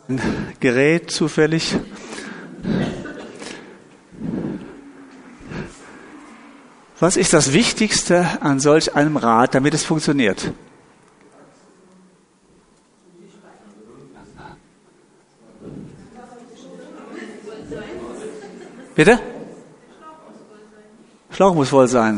ein Gerät zufällig. Was ist das Wichtigste an solch einem Rad, damit es funktioniert? Bitte? Schlauch muss voll sein.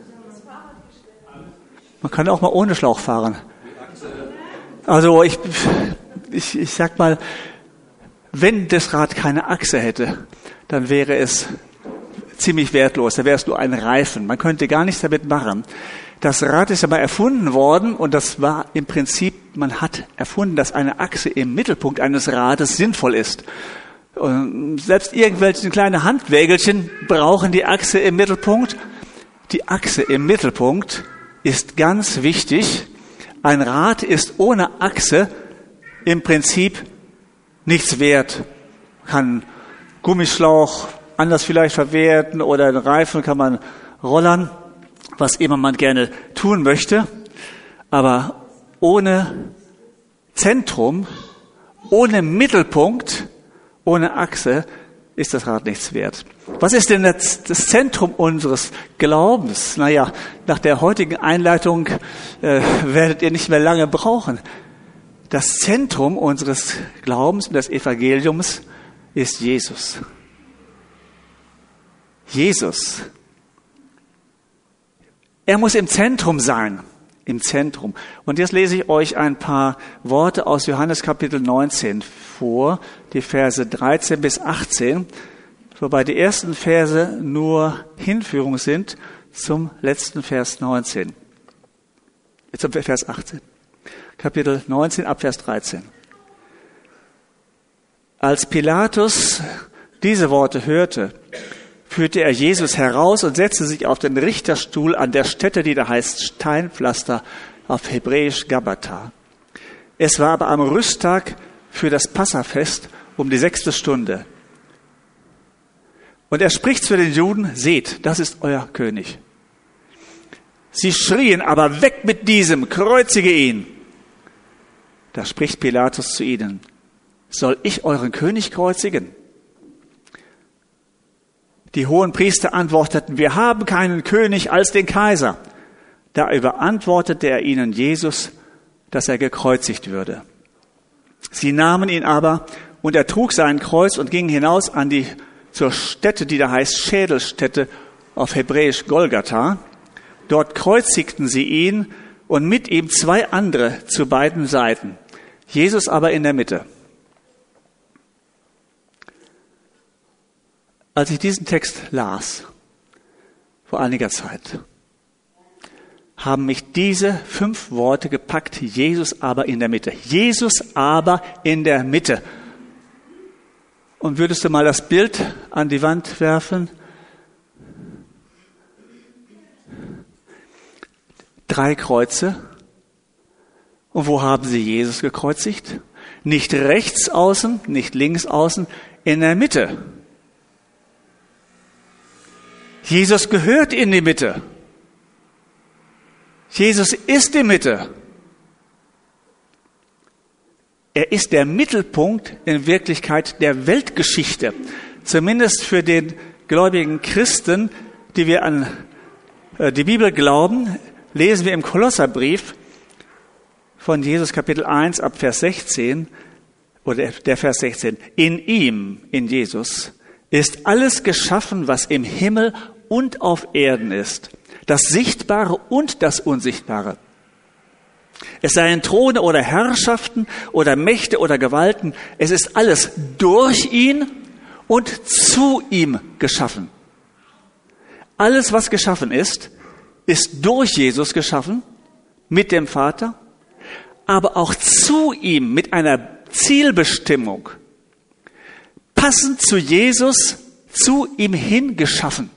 Man kann auch mal ohne Schlauch fahren. Also ich sag mal, wenn das Rad keine Achse hätte, dann wäre es ziemlich wertlos. Da wäre es nur ein Reifen. Man könnte gar nichts damit machen. Das Rad ist ja mal erfunden worden und das war im Prinzip, man hat erfunden, dass eine Achse im Mittelpunkt eines Rades sinnvoll ist. Und selbst irgendwelche kleine Handwägelchen brauchen die Achse im Mittelpunkt. Die Achse im Mittelpunkt ist ganz wichtig. Ein Rad ist ohne Achse im Prinzip nichts wert. Man kann Gummischlauch anders vielleicht verwerten oder den Reifen kann man rollern, was immer man gerne tun möchte. Aber ohne Zentrum, ohne Mittelpunkt, ohne Achse ist das Rad nichts wert. Was ist denn das Zentrum unseres Glaubens? Naja, nach der heutigen Einleitung werdet ihr nicht mehr lange brauchen. Das Zentrum unseres Glaubens und des Evangeliums ist Jesus. Jesus. Er muss im Zentrum sein. Im Zentrum. Und jetzt lese ich euch ein paar Worte aus Johannes Kapitel 19 vor, die Verse 13 bis 18, wobei die ersten Verse nur Hinführung sind zum letzten Vers 19. Zum Vers 18. Kapitel 19 ab Vers 13. Als Pilatus diese Worte hörte, führte er Jesus heraus und setzte sich auf den Richterstuhl an der Stätte, die da heißt Steinpflaster, auf Hebräisch Gabbatha. Es war aber am Rüsttag für das Passafest um die 6. Stunde. Und er spricht zu den Juden, seht, das ist euer König. Sie schrien aber, weg mit diesem, kreuzige ihn. Da spricht Pilatus zu ihnen, soll ich euren König kreuzigen? Die Hohenpriester antworteten, wir haben keinen König als den Kaiser. Da überantwortete er ihnen Jesus, dass er gekreuzigt würde. Sie nahmen ihn aber und er trug sein Kreuz und ging hinaus zur Stätte, die da heißt Schädelstätte, auf Hebräisch Golgatha. Dort kreuzigten sie ihn und mit ihm 2 andere zu beiden Seiten. Jesus aber in der Mitte. Als ich diesen Text las, vor einiger Zeit, haben mich diese 5 Worte gepackt, Jesus aber in der Mitte. Jesus aber in der Mitte. Und würdest du mal das Bild an die Wand werfen? 3 Kreuze. Und wo haben sie Jesus gekreuzigt? Nicht rechts außen, nicht links außen, in der Mitte. Jesus gehört in die Mitte. Jesus ist die Mitte. Er ist der Mittelpunkt in Wirklichkeit der Weltgeschichte. Zumindest für den gläubigen Christen, die wir an die Bibel glauben, lesen wir im Kolosserbrief von Jesus Kapitel 1 ab Vers 16, oder der Vers 16. In ihm, in Jesus, ist alles geschaffen, was im Himmel und auf Erden ist. Das Sichtbare und das Unsichtbare. Es seien Throne oder Herrschaften oder Mächte oder Gewalten. Es ist alles durch ihn und zu ihm geschaffen. Alles, was geschaffen ist durch Jesus geschaffen, mit dem Vater, aber auch zu ihm mit einer Zielbestimmung. Passend zu Jesus, zu ihm hin geschaffen.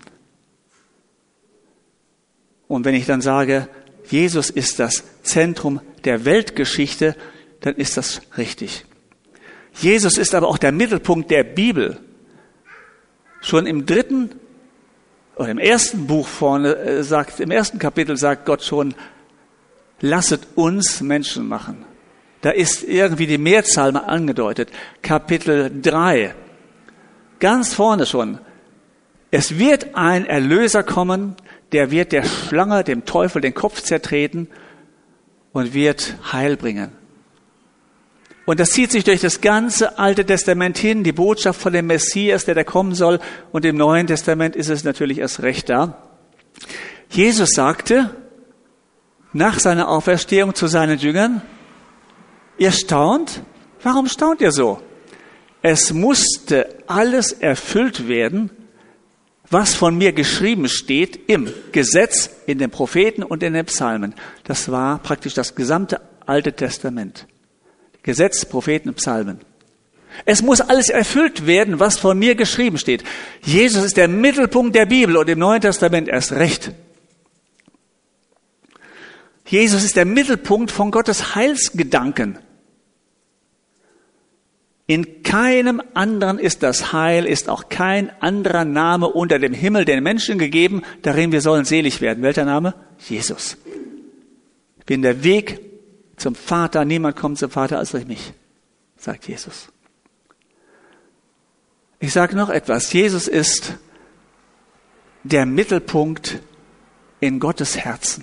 Und wenn ich dann sage, Jesus ist das Zentrum der Weltgeschichte, dann ist das richtig. Jesus ist aber auch der Mittelpunkt der Bibel. Schon im 3. oder im 1. Buch vorne im 1. Kapitel sagt Gott schon, lasset uns Menschen machen. Da ist irgendwie die Mehrzahl mal angedeutet. Kapitel 3. Ganz vorne schon. Es wird ein Erlöser kommen, der wird der Schlange, dem Teufel, den Kopf zertreten und wird Heil bringen. Und das zieht sich durch das ganze Alte Testament hin, die Botschaft von dem Messias, der da kommen soll. Und im Neuen Testament ist es natürlich erst recht da. Jesus sagte nach seiner Auferstehung zu seinen Jüngern, ihr staunt? Warum staunt ihr so? Es musste alles erfüllt werden, was von mir geschrieben steht im Gesetz, in den Propheten und in den Psalmen. Das war praktisch das gesamte Alte Testament. Gesetz, Propheten und Psalmen. Es muss alles erfüllt werden, was von mir geschrieben steht. Jesus ist der Mittelpunkt der Bibel und im Neuen Testament erst recht. Jesus ist der Mittelpunkt von Gottes Heilsgedanken. In keinem anderen ist das Heil, ist auch kein anderer Name unter dem Himmel den Menschen gegeben, darin wir sollen selig werden. Welcher Name? Jesus. Ich bin der Weg zum Vater. Niemand kommt zum Vater als durch mich, sagt Jesus. Ich sage noch etwas. Jesus ist der Mittelpunkt in Gottes Herzen.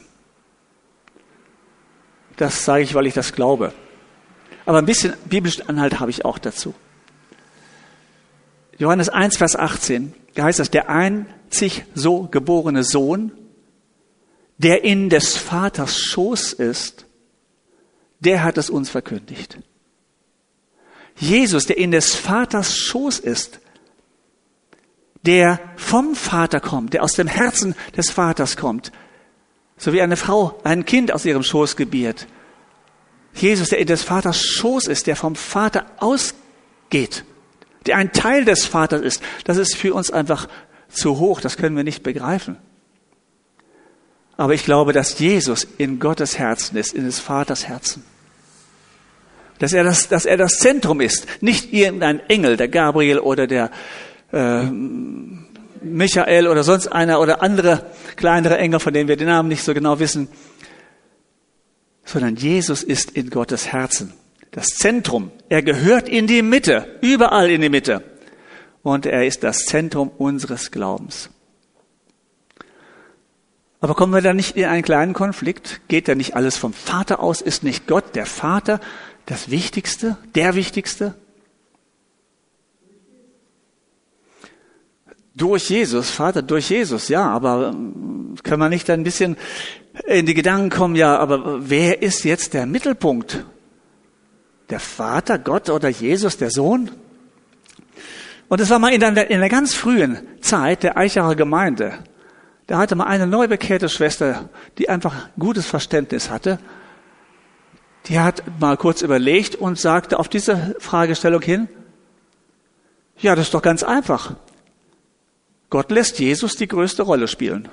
Das sage ich, weil ich das glaube. Aber ein bisschen biblischen Anhalt habe ich auch dazu. Johannes 1, Vers 18, da heißt es, der einzig so geborene Sohn, der in des Vaters Schoß ist, der hat es uns verkündigt. Jesus, der in des Vaters Schoß ist, der vom Vater kommt, der aus dem Herzen des Vaters kommt, so wie eine Frau ein Kind aus ihrem Schoß gebiert. Jesus, der in des Vaters Schoß ist, der vom Vater ausgeht, der ein Teil des Vaters ist, das ist für uns einfach zu hoch, das können wir nicht begreifen. Aber ich glaube, dass Jesus in Gottes Herzen ist, in des Vaters Herzen. Dass er das Zentrum ist, nicht irgendein Engel, der Gabriel oder der Michael oder sonst einer oder andere kleinere Engel, von denen wir den Namen nicht so genau wissen, sondern Jesus ist in Gottes Herzen. Das Zentrum. Er gehört in die Mitte, überall in die Mitte. Und er ist das Zentrum unseres Glaubens. Aber kommen wir da nicht in einen kleinen Konflikt? Geht da nicht alles vom Vater aus? Ist nicht Gott, der Vater, das Wichtigste, der Wichtigste? Durch Jesus, Vater, durch Jesus, ja, aber kann man nicht ein bisschen in die Gedanken kommen, ja, aber wer ist jetzt der Mittelpunkt? Der Vater, Gott oder Jesus, der Sohn? Und das war mal in der ganz frühen Zeit der Eichacher Gemeinde. Da hatte mal eine neu bekehrte Schwester, die einfach gutes Verständnis hatte. Die hat mal kurz überlegt und sagte auf diese Fragestellung hin, ja, das ist doch ganz einfach. Gott lässt Jesus die größte Rolle spielen.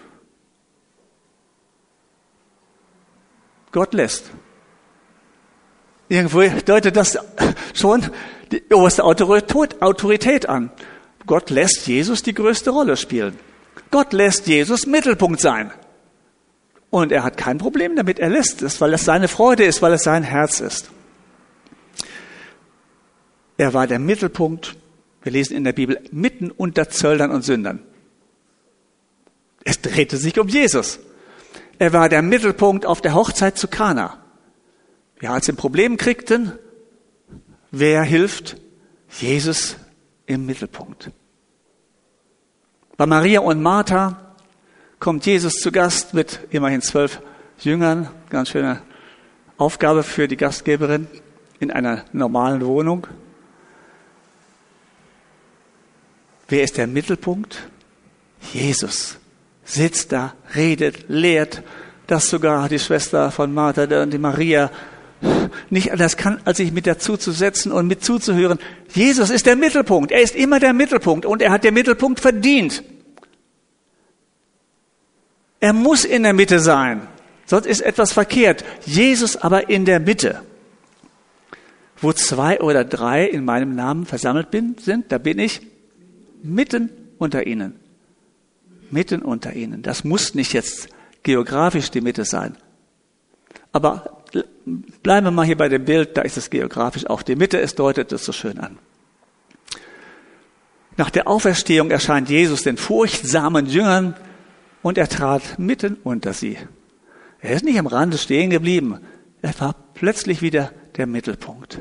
Gott lässt. Irgendwo deutet das schon die oberste Autorität an. Gott lässt Jesus die größte Rolle spielen. Gott lässt Jesus Mittelpunkt sein. Und er hat kein Problem damit. Er lässt es, weil es seine Freude ist, weil es sein Herz ist. Er war der Mittelpunkt, wir lesen in der Bibel, mitten unter Zöllnern und Sündern. Es drehte sich um Jesus. Er war der Mittelpunkt auf der Hochzeit zu Kana. Ja, als sie ein Problem kriegten, wer hilft? Jesus im Mittelpunkt. Bei Maria und Martha kommt Jesus zu Gast mit immerhin 12 Jüngern. Ganz schöne Aufgabe für die Gastgeberin in einer normalen Wohnung. Wer ist der Mittelpunkt? Jesus sitzt da, redet, lehrt, dass sogar die Schwester von Martha und die Maria nicht anders kann, als sich mit dazu zu setzen und mit zuzuhören. Jesus ist der Mittelpunkt. Er ist immer der Mittelpunkt und er hat den Mittelpunkt verdient. Er muss in der Mitte sein, sonst ist etwas verkehrt. Jesus aber in der Mitte. Wo 2 oder 3 in meinem Namen versammelt sind, da bin ich mitten unter ihnen. Mitten unter ihnen. Das muss nicht jetzt geografisch die Mitte sein. Aber bleiben wir mal hier bei dem Bild, da ist es geografisch auch die Mitte, es deutet es so schön an. Nach der Auferstehung erscheint Jesus den furchtsamen Jüngern und er trat mitten unter sie. Er ist nicht am Rande stehen geblieben, er war plötzlich wieder der Mittelpunkt.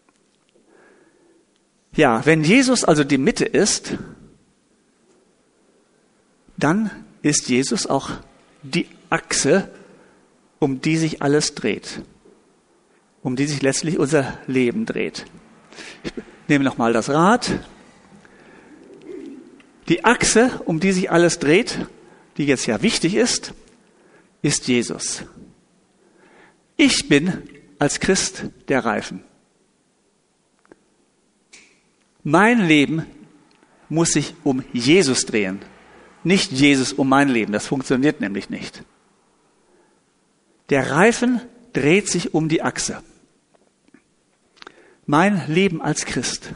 Ja, wenn Jesus also die Mitte ist, dann ist Jesus auch die Achse, um die sich alles dreht, um die sich letztlich unser Leben dreht. Ich nehme nochmal das Rad. Die Achse, um die sich alles dreht, die jetzt ja wichtig ist Jesus. Ich bin als Christ der Reifen. Mein Leben muss sich um Jesus drehen, nicht Jesus um mein Leben. Das funktioniert nämlich nicht. Der Reifen dreht sich um die Achse. Mein Leben als Christ.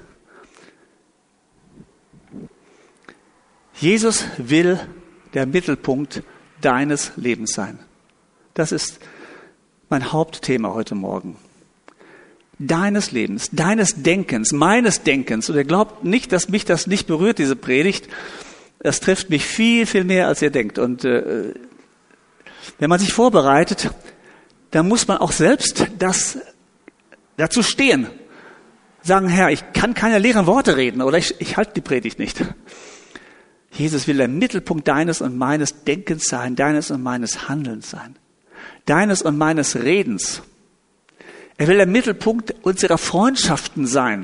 Jesus will der Mittelpunkt deines Lebens sein. Das ist mein Hauptthema heute Morgen. Deines Lebens, deines Denkens, meines Denkens. Und ihr glaubt nicht, dass mich das nicht berührt, diese Predigt. Das trifft mich viel, viel mehr, als ihr denkt. Und wenn man sich vorbereitet, dann muss man auch selbst dazu stehen. Sagen, Herr, ich kann keine leeren Worte reden oder ich halte die Predigt nicht. Jesus will der Mittelpunkt deines und meines Denkens sein, deines und meines Handelns sein, deines und meines Redens. Er will der Mittelpunkt unserer Freundschaften sein.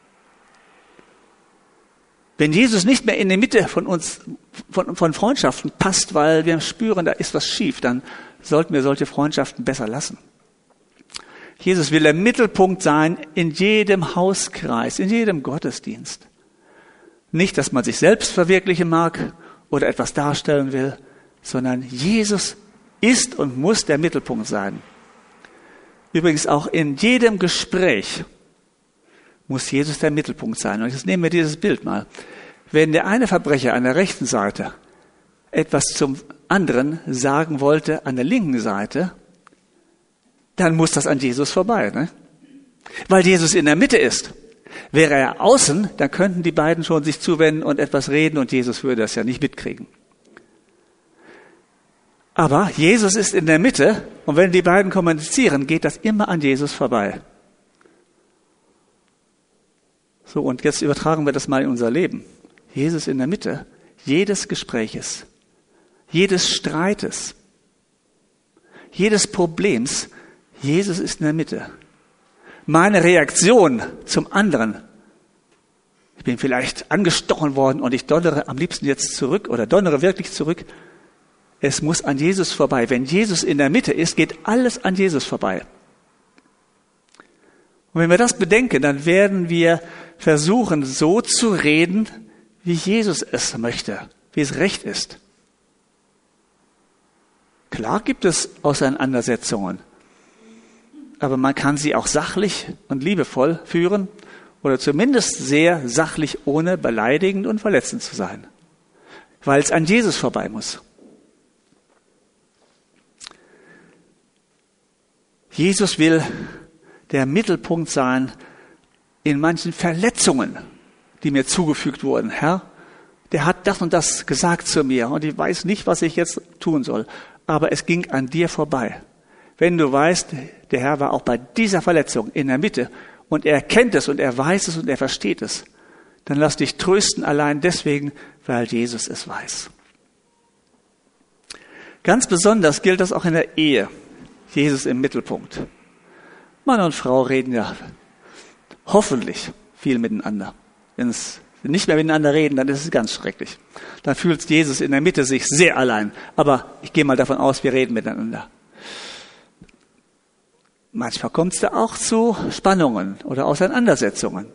Wenn Jesus nicht mehr in die Mitte von uns, von Freundschaften passt, weil wir spüren, da ist was schief, dann sollten wir solche Freundschaften besser lassen. Jesus will der Mittelpunkt sein in jedem Hauskreis, in jedem Gottesdienst. Nicht, dass man sich selbst verwirklichen mag oder etwas darstellen will, sondern Jesus ist und muss der Mittelpunkt sein. Übrigens auch in jedem Gespräch muss Jesus der Mittelpunkt sein. Und jetzt nehmen wir dieses Bild mal. Wenn der eine Verbrecher an der rechten Seite etwas zum anderen sagen wollte an der linken Seite, dann muss das an Jesus vorbei, ne? Weil Jesus in der Mitte ist. Wäre er außen, dann könnten die beiden schon sich zuwenden und etwas reden und Jesus würde das ja nicht mitkriegen. Aber Jesus ist in der Mitte und wenn die beiden kommunizieren, geht das immer an Jesus vorbei. So, und jetzt übertragen wir das mal in unser Leben. Jesus in der Mitte jedes Gespräches, jedes Streites, jedes Problems. Jesus ist in der Mitte. Meine Reaktion zum anderen, ich bin vielleicht angestochen worden und ich donnere am liebsten jetzt zurück oder donnere wirklich zurück. Es muss an Jesus vorbei. Wenn Jesus in der Mitte ist, geht alles an Jesus vorbei. Und wenn wir das bedenken, dann werden wir versuchen, so zu reden, wie Jesus es möchte, wie es recht ist. Klar gibt es Auseinandersetzungen, aber man kann sie auch sachlich und liebevoll führen oder zumindest sehr sachlich, ohne beleidigend und verletzend zu sein, weil es an Jesus vorbei muss. Jesus will der Mittelpunkt sein in manchen Verletzungen, die mir zugefügt wurden. Herr, der hat das und das gesagt zu mir und ich weiß nicht, was ich jetzt tun soll, aber es ging an dir vorbei. Wenn du weißt, der Herr war auch bei dieser Verletzung in der Mitte und er kennt es und er weiß es und er versteht es, dann lass dich trösten allein deswegen, weil Jesus es weiß. Ganz besonders gilt das auch in der Ehe. Jesus im Mittelpunkt. Mann und Frau reden ja hoffentlich viel miteinander. Wenn sie nicht mehr miteinander reden, dann ist es ganz schrecklich. Dann fühlt Jesus in der Mitte sich sehr allein. Aber ich gehe mal davon aus, wir reden miteinander. Manchmal kommt es da auch zu Spannungen oder Auseinandersetzungen.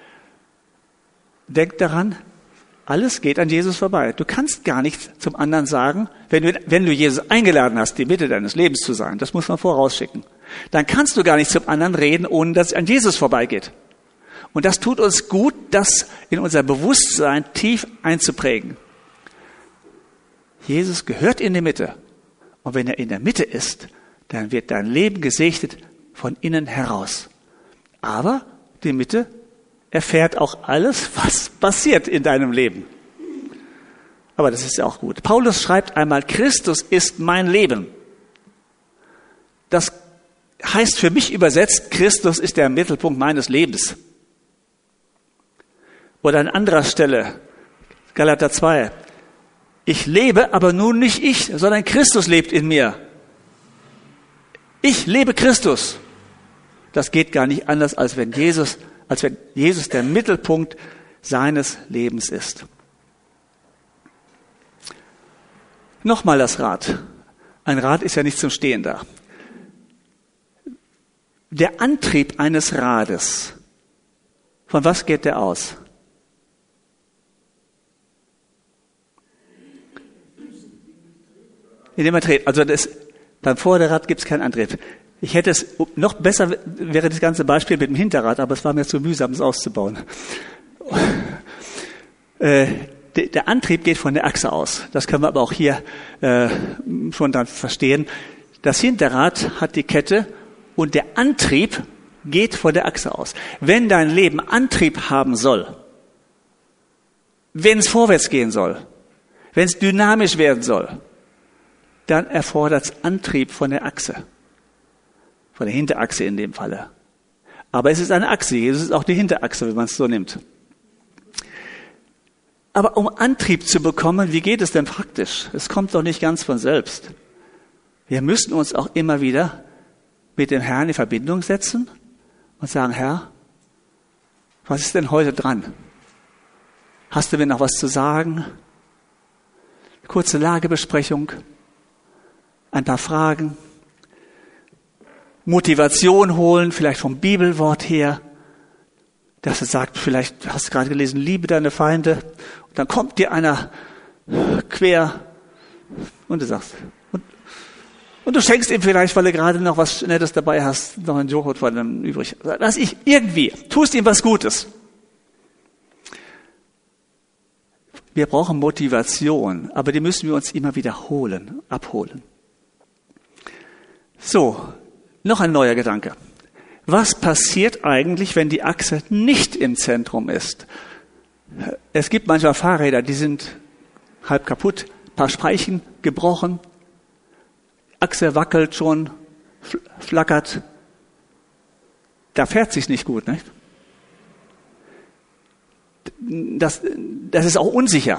Denk daran, alles geht an Jesus vorbei. Du kannst gar nicht zum anderen sagen, wenn du Jesus eingeladen hast, die Mitte deines Lebens zu sein, das muss man vorausschicken, dann kannst du gar nicht zum anderen reden, ohne dass es an Jesus vorbeigeht. Und das tut uns gut, das in unser Bewusstsein tief einzuprägen. Jesus gehört in die Mitte. Und wenn er in der Mitte ist, dann wird dein Leben gesegnet von innen heraus. Aber die Mitte erfährt auch alles, was passiert in deinem Leben. Aber das ist ja auch gut. Paulus schreibt einmal, Christus ist mein Leben. Das heißt für mich übersetzt, Christus ist der Mittelpunkt meines Lebens. Oder an anderer Stelle, Galater 2, ich lebe, aber nun nicht ich, sondern Christus lebt in mir. Ich lebe Christus. Das geht gar nicht anders, als wenn Jesus der Mittelpunkt seines Lebens ist. Nochmal das Rad. Ein Rad ist ja nicht zum Stehen da. Der Antrieb eines Rades, von was geht der aus? Indem man dreht. Also beim Vorderrad gibt es keinen Antrieb. Ich hätte es noch besser, wäre das ganze Beispiel mit dem Hinterrad, aber es war mir zu mühsam, es auszubauen. Der Antrieb geht von der Achse aus. Das können wir aber auch hier schon dann verstehen. Das Hinterrad hat die Kette und der Antrieb geht von der Achse aus. Wenn dein Leben Antrieb haben soll, wenn es vorwärts gehen soll, wenn es dynamisch werden soll, dann erfordert es Antrieb von der Achse. Von der Hinterachse in dem Falle. Aber es ist eine Achse. Jesus ist auch die Hinterachse, wenn man es so nimmt. Aber um Antrieb zu bekommen, wie geht es denn praktisch? Es kommt doch nicht ganz von selbst. Wir müssen uns auch immer wieder mit dem Herrn in Verbindung setzen und sagen, Herr, was ist denn heute dran? Hast du mir noch was zu sagen? Kurze Lagebesprechung, ein paar Fragen, Motivation holen, vielleicht vom Bibelwort her, dass es sagt, vielleicht hast du gerade gelesen, liebe deine Feinde, und dann kommt dir einer quer und du sagst, und du schenkst ihm vielleicht, weil du gerade noch was Nettes dabei hast, noch einen Joghurt von dem übrig. Lass ich irgendwie, tust ihm was Gutes. Wir brauchen Motivation, aber die müssen wir uns immer wieder abholen. So, noch ein neuer Gedanke. Was passiert eigentlich, wenn die Achse nicht im Zentrum ist? Es gibt manchmal Fahrräder, die sind halb kaputt, ein paar Speichen gebrochen, Achse wackelt schon, flackert. Da fährt sich's nicht gut, nicht? Das ist auch unsicher.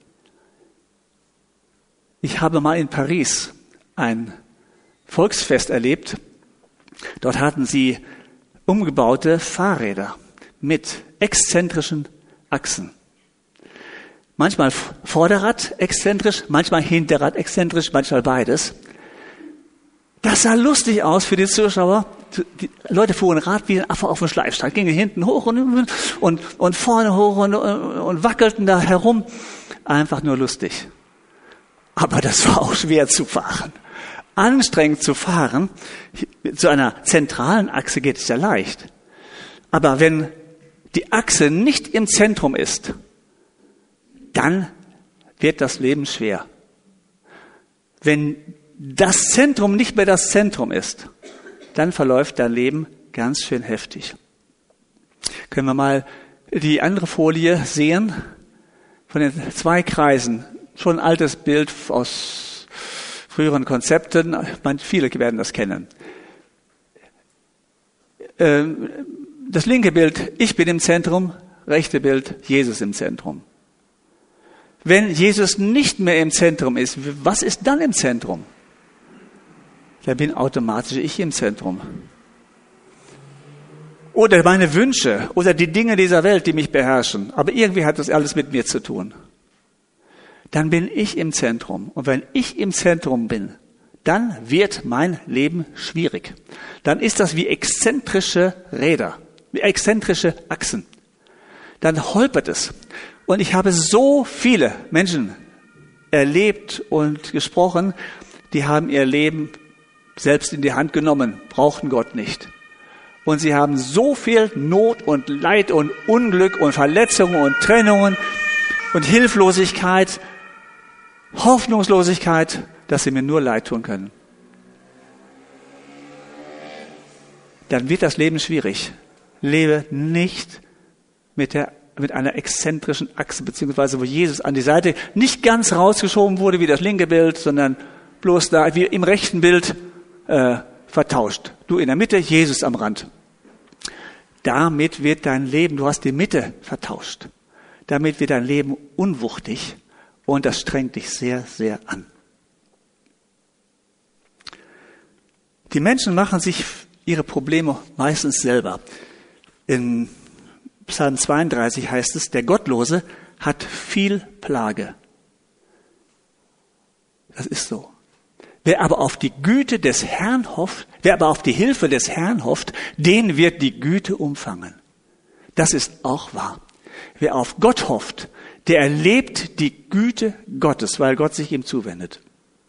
Ich habe mal in Paris ein Volksfest erlebt. Dort hatten sie umgebaute Fahrräder mit exzentrischen Achsen. Manchmal Vorderrad exzentrisch, manchmal Hinterrad exzentrisch, manchmal beides. Das sah lustig aus für die Zuschauer. Die Leute fuhren Rad wie ein Affe auf dem Schleifstein, gingen hinten hoch und vorne hoch und wackelten da herum. Einfach nur lustig. Aber das war auch schwer zu fahren. Anstrengend zu fahren, zu einer zentralen Achse geht es ja leicht. Aber wenn die Achse nicht im Zentrum ist, dann wird das Leben schwer. Wenn das Zentrum nicht mehr das Zentrum ist, dann verläuft dein Leben ganz schön heftig. Können wir mal die andere Folie sehen? Von den 2 Kreisen. Schon ein altes Bild aus früheren Konzepten. Viele werden das kennen. Das linke Bild, ich bin im Zentrum. Rechte Bild, Jesus im Zentrum. Wenn Jesus nicht mehr im Zentrum ist, was ist dann im Zentrum? Da bin automatisch ich im Zentrum. Oder meine Wünsche oder die Dinge dieser Welt, die mich beherrschen. Aber irgendwie hat das alles mit mir zu tun. Dann bin ich im Zentrum. Und wenn ich im Zentrum bin, dann wird mein Leben schwierig. Dann ist das wie exzentrische Räder, wie exzentrische Achsen. Dann holpert es. Und ich habe so viele Menschen erlebt und gesprochen, die haben ihr Leben selbst in die Hand genommen, brauchten Gott nicht. Und sie haben so viel Not und Leid und Unglück und Verletzungen und Trennungen und Hilflosigkeit, Hoffnungslosigkeit, dass sie mir nur leid tun können. dann wird das Leben schwierig. Lebe nicht mit einer exzentrischen Achse, beziehungsweise wo Jesus an die Seite nicht ganz rausgeschoben wurde wie das linke Bild, sondern bloß da wie im rechten Bild vertauscht. Du in der Mitte, Jesus am Rand. Damit wird dein Leben, du hast die Mitte vertauscht. Damit wird dein Leben unwuchtig und das strengt dich sehr, sehr an. Die Menschen machen sich ihre Probleme meistens selber. In Psalm 32 heißt es, der Gottlose hat viel Plage. Das ist so. Wer aber auf die Güte des Herrn hofft, wer aber auf die Hilfe des Herrn hofft, den wird die Güte umfangen. Das ist auch wahr. Wer auf Gott hofft, der erlebt die Güte Gottes, weil Gott sich ihm zuwendet.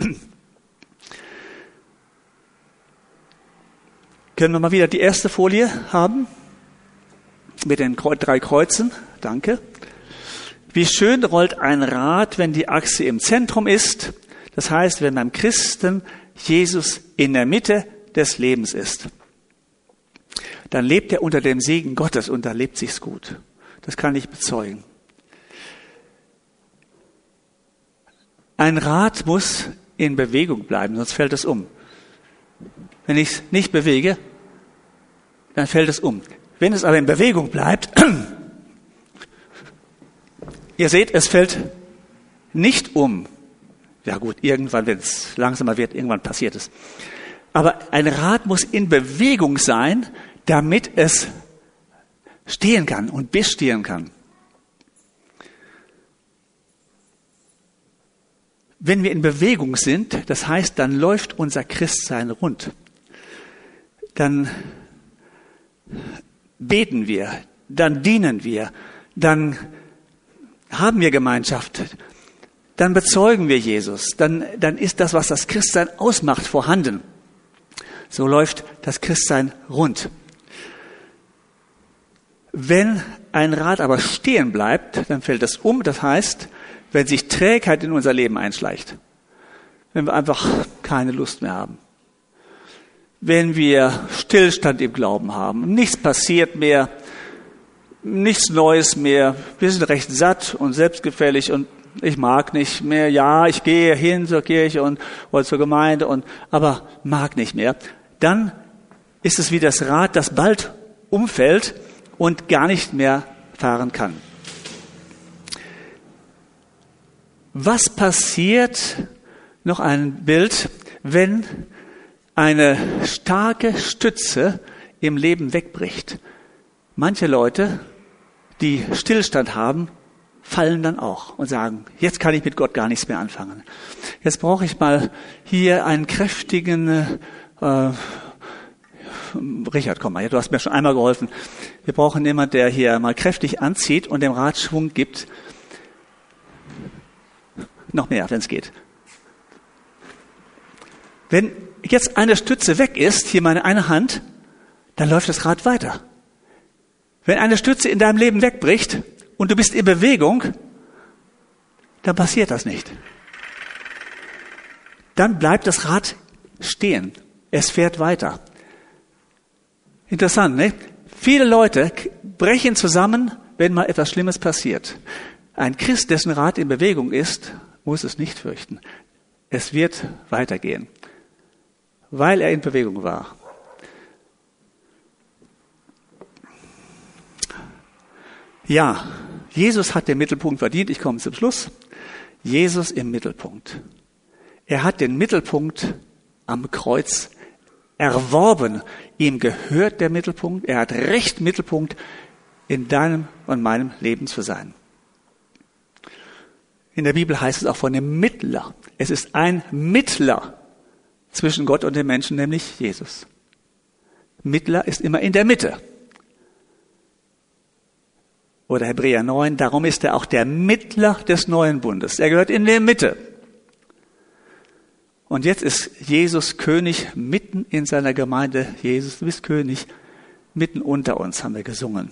Können wir mal wieder die erste Folie haben? Mit den 3 Kreuzen. Danke. Wie schön rollt ein Rad, wenn die Achse im Zentrum ist. Das heißt, wenn beim Christen Jesus in der Mitte des Lebens ist. Dann lebt er unter dem Segen Gottes und da lebt sich's gut. Das kann ich bezeugen. Ein Rad muss in Bewegung bleiben, sonst fällt es um. Wenn ich es nicht bewege, dann fällt es um. Wenn es aber in Bewegung bleibt, ihr seht, es fällt nicht um. Ja gut, irgendwann, wenn es langsamer wird, irgendwann passiert es. Aber ein Rad muss in Bewegung sein, damit es stehen kann und bestehen kann. Wenn wir in Bewegung sind, das heißt, dann läuft unser Christsein rund. Dann beten wir, dann dienen wir, dann haben wir Gemeinschaft, dann bezeugen wir Jesus, dann ist das, was das Christsein ausmacht, vorhanden. So läuft das Christsein rund. Wenn ein Rad aber stehen bleibt, dann fällt es um. Das heißt, wenn sich Trägheit in unser Leben einschleicht, wenn wir einfach keine Lust mehr haben, wenn wir Stillstand im Glauben haben, nichts passiert mehr, nichts Neues mehr, wir sind recht satt und selbstgefällig und ich mag nicht mehr, ja, ich gehe hin zur Kirche oder zur Gemeinde, aber mag nicht mehr, dann ist es wie das Rad, das bald umfällt und gar nicht mehr fahren kann. Was passiert, noch ein Bild, wenn eine starke Stütze im Leben wegbricht? Manche Leute, die Stillstand haben, fallen dann auch und sagen, jetzt kann ich mit Gott gar nichts mehr anfangen. Jetzt brauche ich mal hier einen kräftigen, Richard, komm mal, du hast mir schon einmal geholfen. Wir brauchen jemanden, der hier mal kräftig anzieht und dem Rad Schwung gibt. Noch mehr, wenn es geht. Wenn jetzt eine Stütze weg ist, hier meine eine Hand, dann läuft das Rad weiter. Wenn eine Stütze in deinem Leben wegbricht und du bist in Bewegung, dann passiert das nicht. Dann bleibt das Rad stehen. Es fährt weiter. Interessant, ne? Viele Leute brechen zusammen, wenn mal etwas Schlimmes passiert. Ein Christ, dessen Rad in Bewegung ist, muss es nicht fürchten. Es wird weitergehen, weil er in Bewegung war. Ja, Jesus hat den Mittelpunkt verdient. Ich komme zum Schluss. Jesus im Mittelpunkt. Er hat den Mittelpunkt am Kreuz erworben. Ihm gehört der Mittelpunkt. Er hat Recht, Mittelpunkt in deinem und meinem Leben zu sein. In der Bibel heißt es auch von dem Mittler. Es ist ein Mittler zwischen Gott und den Menschen, nämlich Jesus. Mittler ist immer in der Mitte. Oder Hebräer 9, darum ist er auch der Mittler des neuen Bundes. Er gehört in der Mitte. Und jetzt ist Jesus König mitten in seiner Gemeinde. Jesus, du bist König mitten unter uns, haben wir gesungen.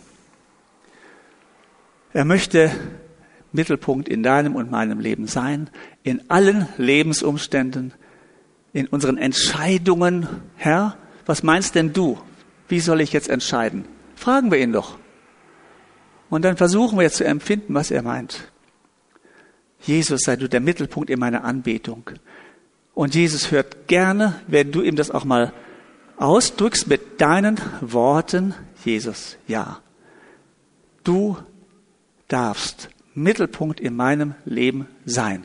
Er möchte Mittelpunkt in deinem und meinem Leben sein, in allen Lebensumständen, in unseren Entscheidungen. Herr, was meinst denn du? Wie soll ich jetzt entscheiden? Fragen wir ihn doch. Und dann versuchen wir jetzt zu empfinden, was er meint. Jesus, sei du der Mittelpunkt in meiner Anbetung. Und Jesus hört gerne, wenn du ihm das auch mal ausdrückst mit deinen Worten, Jesus, ja. Du darfst Mittelpunkt in meinem Leben sein.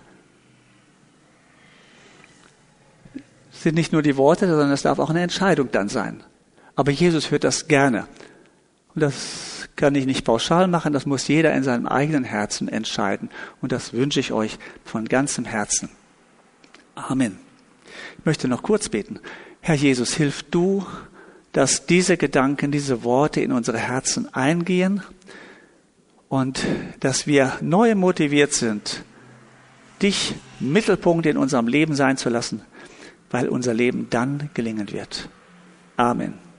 Es sind nicht nur die Worte, sondern es darf auch eine Entscheidung dann sein. Aber Jesus hört das gerne. Und das kann ich nicht pauschal machen, das muss jeder in seinem eigenen Herzen entscheiden. Und das wünsche ich euch von ganzem Herzen. Amen. Ich möchte noch kurz beten. Herr Jesus, hilf du, dass diese Gedanken, diese Worte in unsere Herzen eingehen und dass wir neu motiviert sind, dich Mittelpunkt in unserem Leben sein zu lassen, weil unser Leben dann gelingen wird. Amen.